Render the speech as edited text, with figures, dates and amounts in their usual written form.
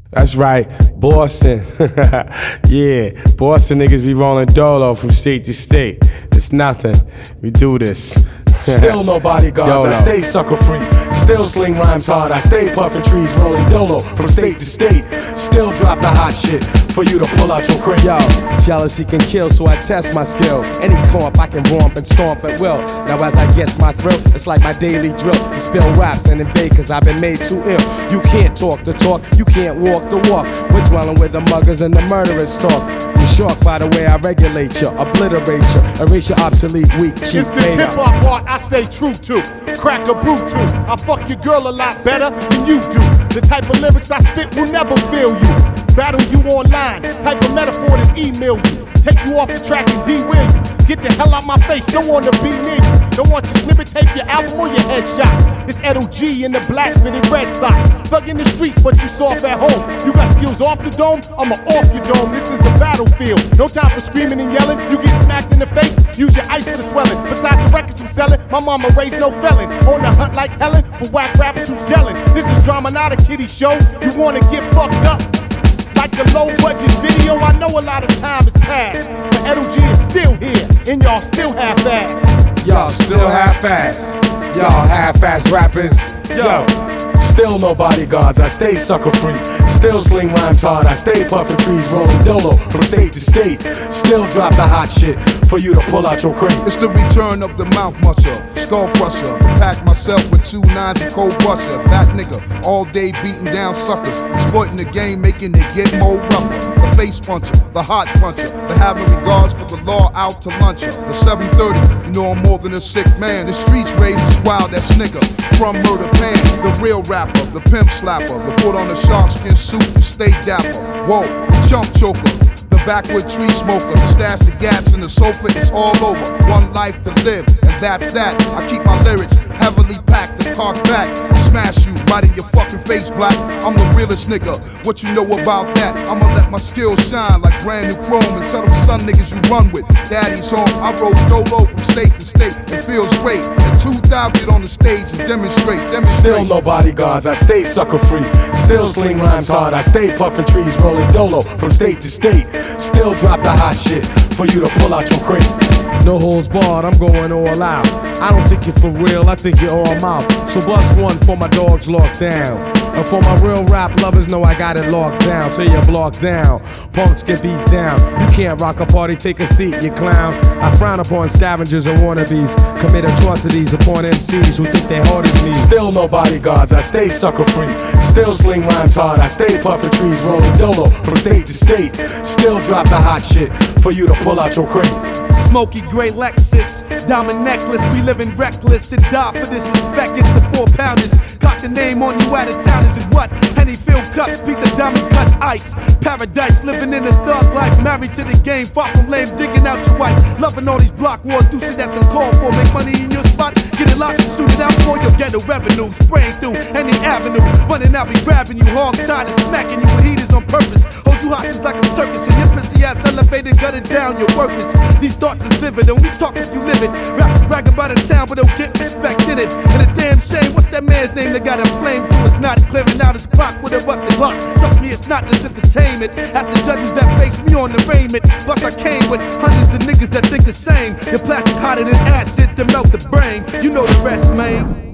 That's right, Boston. Yeah, Boston niggas be rolling dolo from state to state. It's nothing. We do this. Still no bodyguards, I stay sucker free. Still sling rhymes hard, I stay puffin' trees, rolling dolo from state to state. Still drop the hot shit for you to pull out your crate. Yo, jealousy can kill, so I test my skill. Any clump I can romp and stomp at will. Now as I get my thrill, it's like my daily drill. To spill raps and invade, cause I've been made too ill. You can't talk the talk, you can't walk the walk. We're dwelling where the muggers and the murderers talk. You're shocked by the way I regulate you, obliterate you, erase your obsolete, weak, cheap. It's this hip-hop art I stay true to. Crack a brew to. I fuck your girl a lot better than you do. The type of lyrics I spit will never fail you. Battle you online, type of metaphor that email you. Take you off the track and derail you. Get the hell out my face, don't wanna be near you. Don't want your snippet tape, your album or your headshots. It's Edo G in the black fitted Red Sox. Thug in the streets, but you soft at home. You got skills off the dome, I'ma off your dome. This is a battlefield, no time for screaming and yelling. You get smacked in the face, use your ice for the swelling. Besides the records I'm selling, my mama raised no felon. On the hunt like Helen, for whack rappers who's yelling. This is drama, not a kiddie show. You wanna get fucked up? Like a low budget video, I know a lot of time has passed. But Edo G is still here, and y'all still half-assed. Y'all still half-ass. Y'all half-ass rappers. Yo. Still no bodyguards, I stay sucker free. Still sling rhymes hard, I stay puffin' trees, rolling dolo from state to state. Still drop the hot shit for you to pull out your crate. It's the return of the mouth musher, skull crusher. Pack myself with 2 9s and cold brusher. That nigga, all day beating down suckers, exploiting the game, making it get more rougher. The face puncher, the hot puncher, the having regards for the law out to lunch her. The 730, you know I'm more than a sick man. The streets raised this wild ass nigga from Murder Pan. The real rapper, the pimp slapper, the put on a sharkskin suit and stay dapper. Whoa, the chump choker, the backwood tree smoker, the stash the gats in the sofa, it's all over. One life to live, and that's that. I keep my lyrics heavily packed and park back and smash you right in your fucking face, black. I'm the realest nigga, what you know about that? I'ma let my skills shine like brand new chrome and tell them son niggas you run with. Daddy's home, I roll dolo from state to state, it feels great. And 2,000 get on the stage and demonstrate. Still no bodyguards, I stay sucker free. Still sling rhymes hard, I stay puffin' trees, rolling dolo from state to state. Still drop the hot shit for you to pull out your crate. No holds barred, I'm going all out. I don't think you're for real, I think you're all mouth. So bust one for my dogs locked down. And for my real rap lovers, know I got it locked down. Till you're blocked down, punks get beat down. You can't rock a party, take a seat, you clown. I frown upon scavengers and wannabes. Commit atrocities upon MCs who think they're hard as me. Still no bodyguards, I stay sucker free. Still sling rhymes hard, I stay puffin' trees, rolling dolo from state to state. Still drop the hot shit for you to pull out your crate. Smoky gray Lexus, diamond necklace, we living reckless and die for this respect. It's the 4-pounders, got the name on you out of towners and what? Henny filled cups, beat the diamond cuts, ice. Paradise, living in a thug life, married to the game, far from lame, digging out your wife. Loving all these block war douches that's uncalled for. Make money in your spot, get it locked, shoot it out for your ghetto revenue. Spraying through any avenue, running out, be grabbing you, hog tied and smacking you with heaters on purpose. Hold you hostage like I'm Turkish, and your pissy ass elevated, gut it down, your workers. These thoughts is vivid, and we talk if you live it. Rappers brag about a town, but don't get respect in it. And a damn shame, what's that man's name that got a flame to his not clearing out his clock with a rusted clock? Trust me, it's not just entertainment. Ask the judges that face me on arraignment. Plus I came with hundreds of niggas that think the same. Your plastic hotter than acid to melt the brain. You know the rest, man.